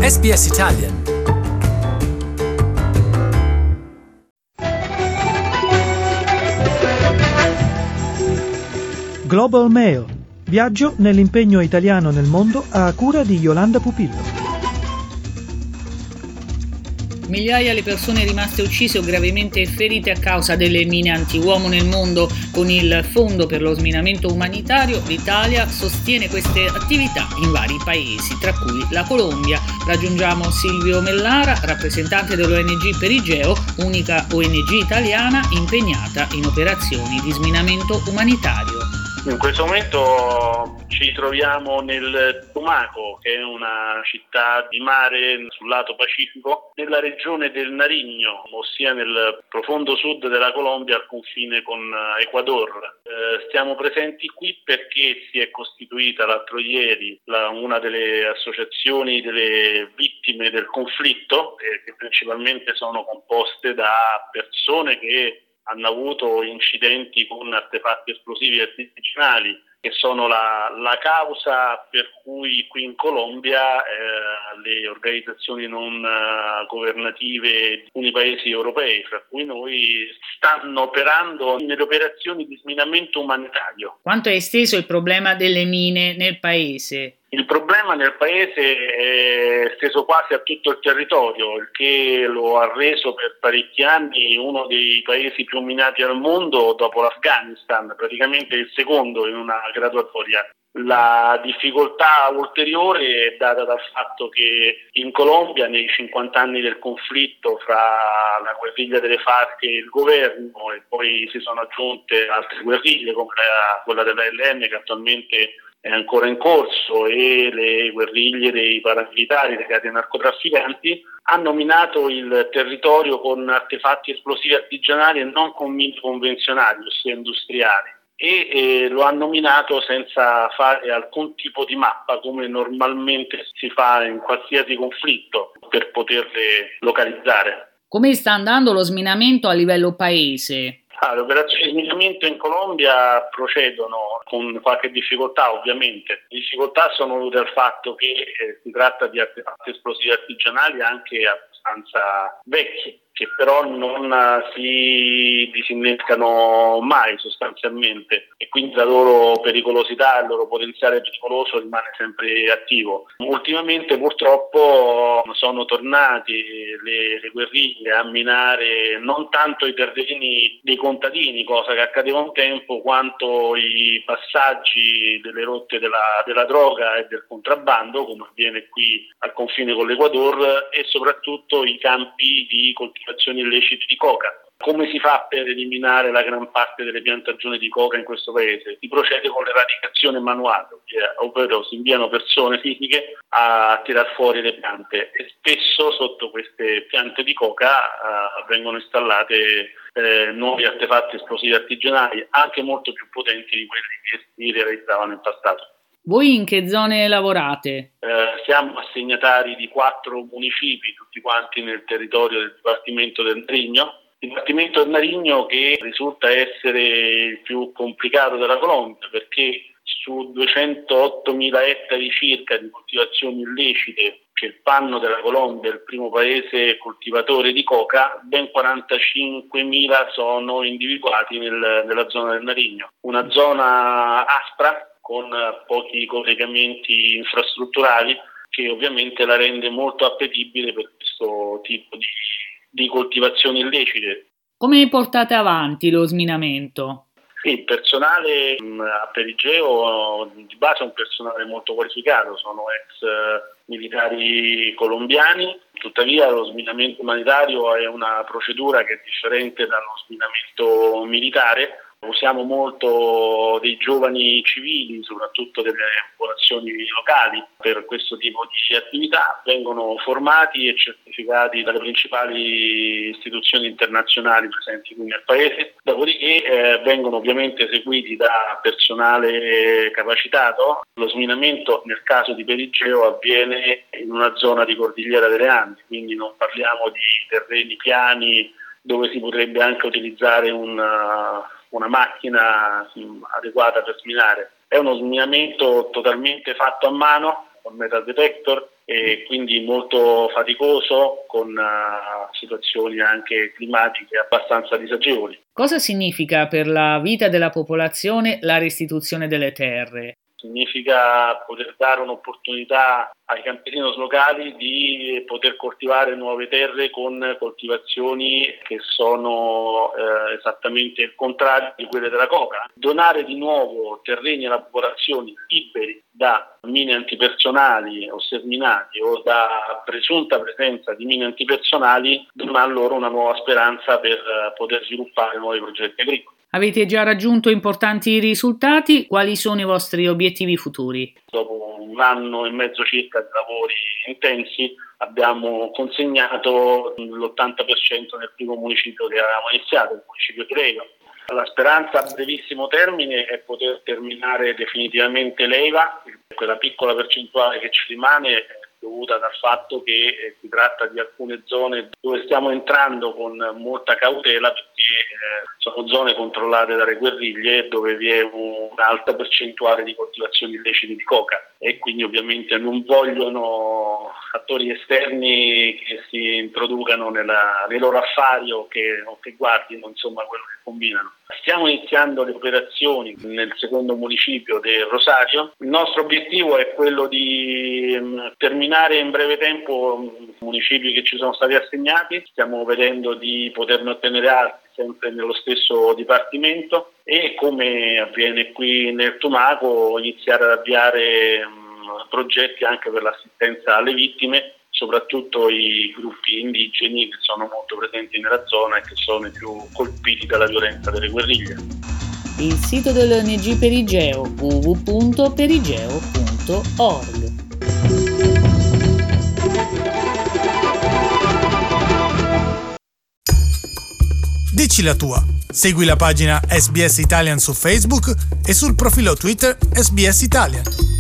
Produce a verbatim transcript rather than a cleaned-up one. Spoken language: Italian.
S B S Italian. Global Mail. Viaggio nell'impegno italiano nel mondo a cura di Yolanda Pupillo. Migliaia le persone rimaste uccise o gravemente ferite a causa delle mine antiuomo nel mondo. Con il Fondo per lo sminamento umanitario, l'Italia sostiene queste attività in vari paesi, tra cui la Colombia. Raggiungiamo Silvio Mellara, rappresentante dell'O N G Perigeo, unica O N G italiana impegnata in operazioni di sminamento umanitario. In questo momento ci troviamo nel Tumaco, che è una città di mare sul lato Pacifico, nella regione del Nariño, ossia nel profondo sud della Colombia al confine con Ecuador. Eh, stiamo presenti qui perché si è costituita l'altro ieri la, una delle associazioni delle vittime del conflitto, eh, che principalmente sono composte da persone che hanno avuto incidenti con artefatti esplosivi artigianali, che sono la, la causa per cui qui in Colombia eh, le organizzazioni non eh, governative di alcuni paesi europei, fra cui noi, stanno operando nelle operazioni di sminamento umanitario. Quanto è esteso il problema delle mine nel paese? Il problema nel paese è esteso quasi a tutto il territorio, il che lo ha reso per parecchi anni uno dei paesi più minati al mondo dopo l'Afghanistan, praticamente il secondo in una graduatoria. La difficoltà ulteriore è data dal fatto che in Colombia, nei cinquanta anni del conflitto fra la guerriglia delle FARC e il governo, e poi si sono aggiunte altre guerriglie come la, quella della L N che attualmente è ancora in corso, e le guerriglie dei paramilitari legati ai narcotrafficanti, hanno minato il territorio con artefatti esplosivi artigianali e non con mine convenzionali, ossia industriali, e eh, lo hanno minato senza fare alcun tipo di mappa, come normalmente si fa in qualsiasi conflitto, per poterle localizzare. Come sta andando lo sminamento a livello paese? Ah, le operazioni di sminamento in Colombia procedono con qualche difficoltà, ovviamente. Le difficoltà sono dovute al fatto che eh, si tratta di artefatti esplosivi artigianali anche abbastanza vecchi, che però non uh, si disinnescano mai sostanzialmente, e quindi la loro pericolosità, il loro potenziale pericoloso rimane sempre attivo. Ultimamente purtroppo sono tornati le, le guerriglie a minare non tanto i terreni dei contadini, cosa che accadeva un tempo, quanto i passaggi delle rotte della, della droga e del contrabbando, come avviene qui al confine con l'Ecuador, e soprattutto i campi di coltivazione illeciti di coca. Come si fa per eliminare la gran parte delle piantagioni di coca in questo paese? Si procede con l'eradicazione manuale, ovvero si inviano persone fisiche a tirar fuori le piante, e spesso sotto queste piante di coca uh, vengono installate eh, nuovi artefatti esplosivi artigianali, anche molto più potenti di quelli che si realizzavano in passato. Voi in che zone lavorate? Eh, siamo assegnatari di quattro municipi, tutti quanti nel territorio del Dipartimento del Nariño. Il Dipartimento del Nariño, che risulta essere il più complicato della Colombia, perché su duecentoottomila ettari circa di coltivazioni illecite, che fanno della Colombia il primo paese coltivatore di coca, ben quarantacinquemila sono individuati nel, nella zona del Nariño. Una zona aspra, con pochi collegamenti infrastrutturali, che ovviamente la rende molto appetibile per questo tipo di, di coltivazioni illecite. Come portate avanti lo sminamento? Sì, il personale a Perigeo di base è un personale molto qualificato, sono ex militari colombiani, tuttavia lo sminamento umanitario è una procedura che è differente dallo sminamento militare. Usiamo molto dei giovani civili, soprattutto delle popolazioni locali, per questo tipo di attività. Vengono formati e certificati dalle principali istituzioni internazionali presenti qui nel paese, dopodiché eh, vengono ovviamente eseguiti da personale capacitato. Lo sminamento nel caso di Perigeo avviene in una zona di cordigliera delle Andi, quindi non parliamo di terreni piani dove si potrebbe anche utilizzare una una macchina adeguata per sminare. È uno sminamento totalmente fatto a mano, con metal detector, e quindi molto faticoso, con uh, situazioni anche climatiche abbastanza disagevoli. Cosa significa per la vita della popolazione la restituzione delle terre? Significa poter dare un'opportunità ai campesinos locali di poter coltivare nuove terre con coltivazioni che sono eh, esattamente il contrario di quelle della coca. Donare di nuovo terreni alle popolazioni liberi da mine antipersonali o sterminati o da presunta presenza di mine antipersonali dona loro una nuova speranza per uh, poter sviluppare nuovi progetti agricoli. Avete già raggiunto importanti risultati? Quali sono i vostri obiettivi futuri? Dopo un anno e mezzo circa di lavori intensi abbiamo consegnato l'ottanta per cento nel primo municipio che avevamo iniziato, il municipio di Leyva. La speranza a brevissimo termine è poter terminare definitivamente Leyva, quella piccola percentuale che ci rimane dovuta dal fatto che eh, si tratta di alcune zone dove stiamo entrando con molta cautela, perché eh, sono zone controllate dalle guerriglie dove vi è un'alta percentuale di coltivazioni illecite di coca e quindi ovviamente non vogliono attori esterni che si introducano nella, nei loro affari o che, o che guardino insomma quello che combinano. Stiamo iniziando le operazioni nel secondo municipio del Rosario. Il nostro obiettivo è quello di mh, terminare in breve tempo i municipi che ci sono stati assegnati. Stiamo vedendo di poterne ottenere altri sempre nello stesso dipartimento e, come avviene qui nel Tumaco, iniziare ad avviare mh, progetti anche per l'assistenza alle vittime, soprattutto i gruppi indigeni che sono molto presenti nella zona e che sono i più colpiti dalla violenza delle guerriglie. Il sito dell'O N G Perigeo w w w punto perigeo punto org. Dici la tua. Segui la pagina S B S Italian su Facebook e sul profilo Twitter S B S Italian.